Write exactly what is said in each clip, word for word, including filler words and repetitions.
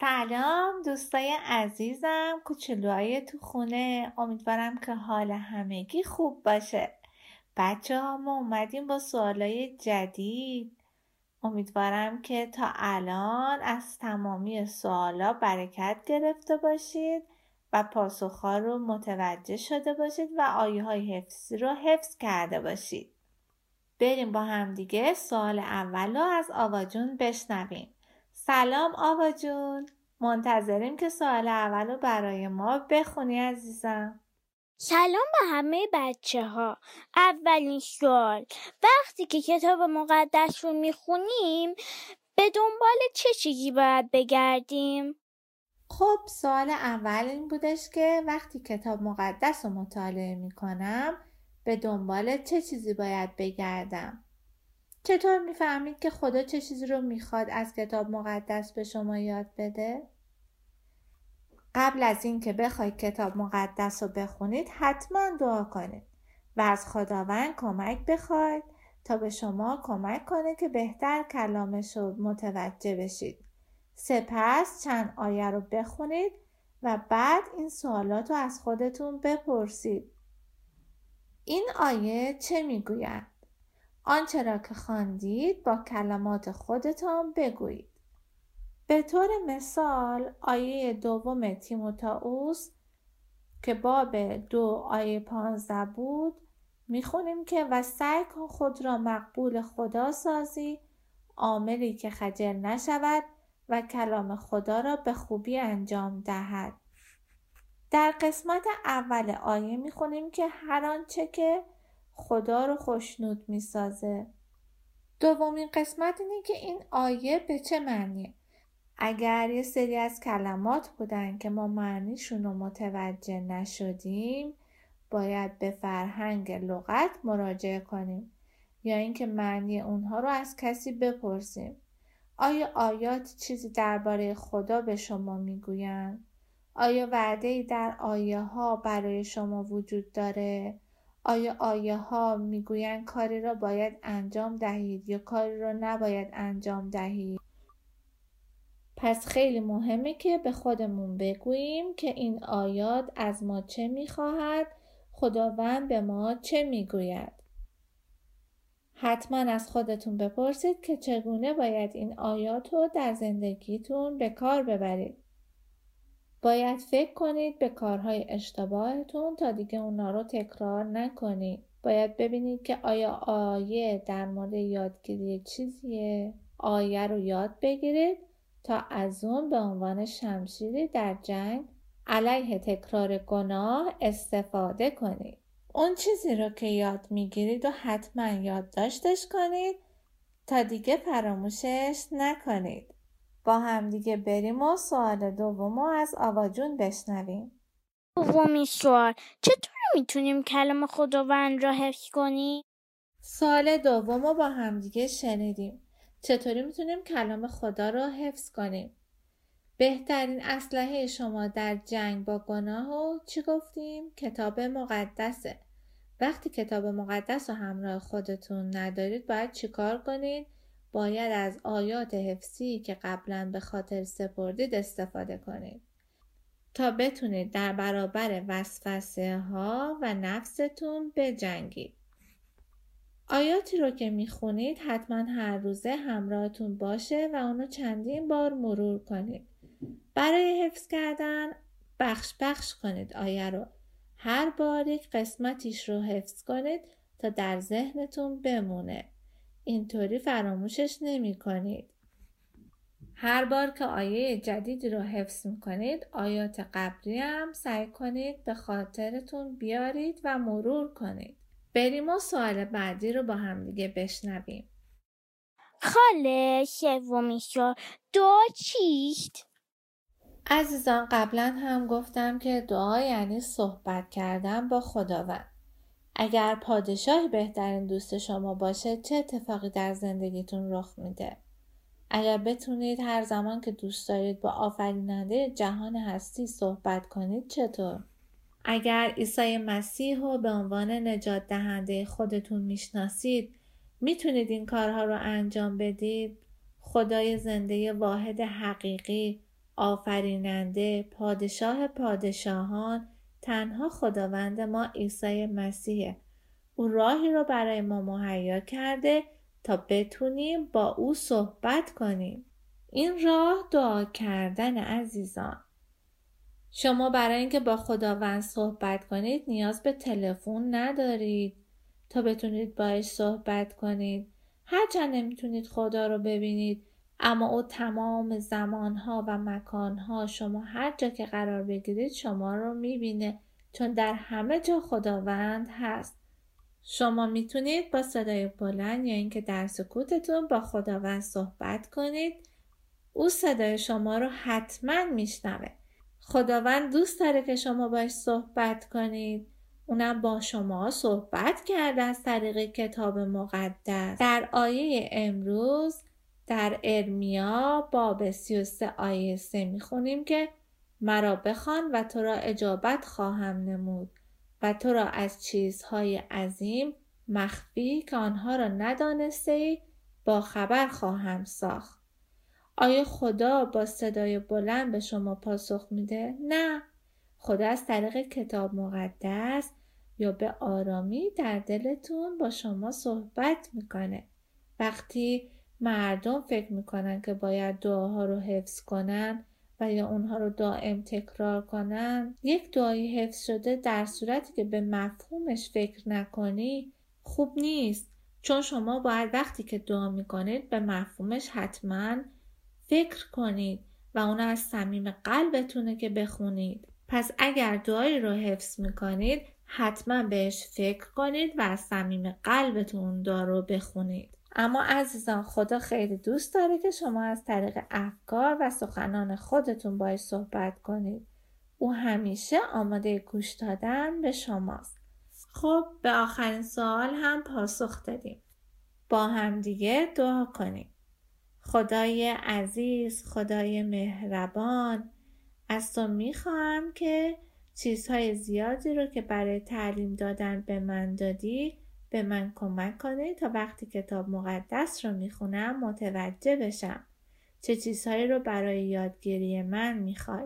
سلام دوستای عزیزم، کوچولوهای تو خونه. امیدوارم که حال همگی خوب باشه. بچه ها ما اومدیم با سوالای جدید. امیدوارم که تا الان از تمامی سوالا برکت گرفته باشید و پاسخها رو متوجه شده باشید و آیه های حفظی رو حفظ کرده باشید. بریم با هم دیگه سوال اول رو از آوا جون بشنویم. سلام آوا جون، منتظریم که سوال اول رو برای ما بخونی عزیزم. سلام به همه بچه ها. اولین سوال، وقتی که کتاب مقدس رو میخونیم به دنبال چه چیزی باید بگردیم؟ خب سوال اول این بودش که وقتی کتاب مقدس رو مطالعه میکنم به دنبال چه چیزی باید بگردم؟ چطور میفهمید که خدا چه چیزی رو میخواد از کتاب مقدس به شما یاد بده؟ قبل از این که بخواید کتاب مقدس رو بخونید حتما دعا کنید و از خداوند کمک بخواید تا به شما کمک کنه که بهتر کلامش رو متوجه بشید. سپس چند آیه رو بخونید و بعد این سوالات رو از خودتون بپرسید. این آیه چه میگوید؟ آنچه را که خواندید با کلمات خودتان بگویید. به طور مثال آیه دوم تیموتائوس که باب دو آیه پانزده بود میخونیم که و سعی کن خود را مقبول خدا سازی، عاملی که خجل نشود و کلام خدا را به خوبی انجام دهد. در قسمت اول آیه میخونیم که هر آنچه که خدا رو خوشنود میسازه. دومین قسمت اینه که این آیه به چه معنیه؟ اگر یه سری از کلمات بودن که ما معنیشون رو متوجه نشدیم باید به فرهنگ لغت مراجعه کنیم یا اینکه معنی اونها رو از کسی بپرسیم. آیا آیات چیزی درباره خدا به شما میگوین؟ آیا وعده‌ای در آیه ها برای شما وجود داره؟ آیا آیه ها میگوین کاری را باید انجام دهید یا کاری را نباید انجام دهید؟ پس خیلی مهمه که به خودمون بگوییم که این آیات از ما چه میخواهد، خداوند به ما چه میگوید. حتما از خودتون بپرسید که چگونه باید این آیات رو در زندگیتون به کار ببرید. باید فکر کنید به کارهای اشتباهتون تا دیگه اونا رو تکرار نکنید. باید ببینید که آیا آیه در مورد یادگیری چیزیه؟ آیه رو یاد بگیرید تا از اون به عنوان شمشیری در جنگ علیه تکرار گناه استفاده کنید. اون چیزی رو که یاد میگیرید و حتما یادداشتش کنید تا دیگه فراموشش نکنید. با هم دیگه بریم و سوال دوم رو از آوا جون بشنویم. دومین سوال، چطور میتونیم کلام خداوند را حفظ کنیم؟ سوال دوم رو با هم دیگه شنیدیم. چطوری میتونیم کلام خدا رو حفظ کنیم؟ بهترین اسلحه شما در جنگ با گناه رو چی گفتیم؟ کتاب مقدسه. وقتی کتاب مقدس رو همراه خودتون ندارید باید چی کار کنید؟ باید از آیات حفظی که قبلا به خاطر سپردید استفاده کنید تا بتونید در برابر وسوسه ها و نفستون بجنگید. آیاتی رو که میخونید حتما هر روزه همراهتون باشه و اونو چندین بار مرور کنید. برای حفظ کردن بخش بخش کنید آیه رو. هر بار یک قسمتیش رو حفظ کنید تا در ذهنتون بمونه. اینطوری فراموشش نمی کنید. هر بار که آیه جدیدی رو حفظ میکنید آیات قبلی هم سعی کنید به خاطرتون بیارید و مرور کنید. بریم و سوال بعدی رو با هم دیگه بشنویم. خاله سومین سوال، دعا چیست؟ عزیزان قبلا هم گفتم که دعا یعنی صحبت کردن با خداوند. اگر پادشاهی بهترین دوست شما باشه چه اتفاقی در زندگیتون رخ میده؟ اگر بتونید هر زمان که دوست دارید با آفریننده جهان هستی صحبت کنید چطور؟ اگر عیسی مسیح رو به عنوان نجات دهنده خودتون میشناسید میتونید این کارها رو انجام بدید؟ خدای زنده واحد حقیقی آفریننده، پادشاه پادشاهان، تنها خداوند ما عیسی مسیحه. او راهی رو برای ما مهیا کرده تا بتونیم با او صحبت کنیم. این راه دعا کردن عزیزان. شما برای اینکه با خداوند صحبت کنید نیاز به تلفن ندارید تا بتونید باهاش صحبت کنید. هرچند نمیتونید خدا رو ببینید، اما او تمام زمانها و مکانها، شما هر جا که قرار بگیرید شما رو میبینه، چون در همه جا خداوند هست. شما میتونید با صدای بلند یا اینکه در سکوتتون با خداوند صحبت کنید. او صدای شما رو حتما میشنوه. خداوند دوست داره که شما باش صحبت کنید. اونم با شما صحبت کرده از طریق کتاب مقدس. در آیه امروز در ارمیا باب سی و سه آیه سه میخونیم که مرا بخوان و تو را اجابت خواهم نمود و تو را از چیزهای عظیم مخفی که آنها را ندانسته ای با خبر خواهم ساخت. آیا خدا با صدای بلند به شما پاسخ میده؟ نه. خدا از طریق کتاب مقدس یا به آرامی در دلتون با شما صحبت میکنه. وقتی مردم فکر میکنن که باید دعاها رو حفظ کنن و یا اونها رو دائم تکرار کنن، یک دعایی حفظ شده در صورتی که به مفهومش فکر نکنی خوب نیست، چون شما باید وقتی که دعا میکنید به مفهومش حتما فکر کنید و اون از صمیم قلبتونه که بخونید. پس اگر دعایی رو حفظ میکنید حتما بهش فکر کنید و از صمیم قلبتون دعا رو بخونید. اما عزیزان، خدا خیلی دوست داره که شما از طریق افکار و سخنان خودتون باهاش صحبت کنید. او همیشه آماده گوش دادن به شماست. خب به آخرین سوال هم پاسخ دادیم. با هم دیگه دعا کنیم. خدای عزیز، خدای مهربان، از تو میخواهم که چیزهای زیادی رو که برای تعلیم دادن به من دادی به من کمک کنی تا وقتی کتاب مقدس رو میخونم متوجه بشم چه چیزهایی رو برای یادگیری من میخوای.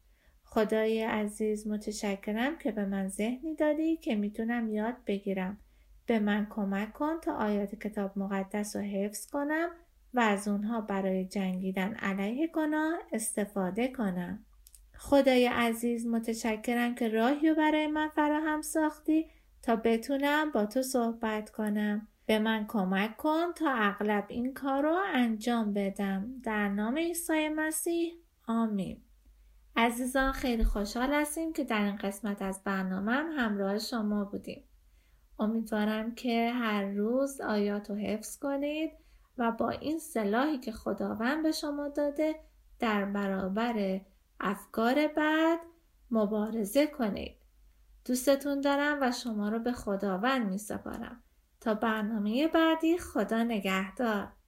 خدای عزیز، متشکرم که به من ذهنی دادی که میتونم یاد بگیرم. به من کمک کن تا آیات کتاب مقدس رو حفظ کنم و از اونها برای جنگیدن علیه گناه استفاده کنم. خدای عزیز، متشکرم که راهی رو برای من فراهم ساختی تا بتونم با تو صحبت کنم. به من کمک کن تا اغلب این کار رو انجام بدم. در نام عیسی مسیح، آمین. عزیزان، خیلی خوشحال هستیم که در این قسمت از برنامه‌ام همراه شما بودیم. امیدوارم که هر روز آیات رو حفظ کنید و با این سلاحی که خداوند به شما داده در برابر افکار بد مبارزه کنید. دوستتون دارم و شما رو به خداوند می سپارم. تا برنامه بعدی، خدا نگهدار.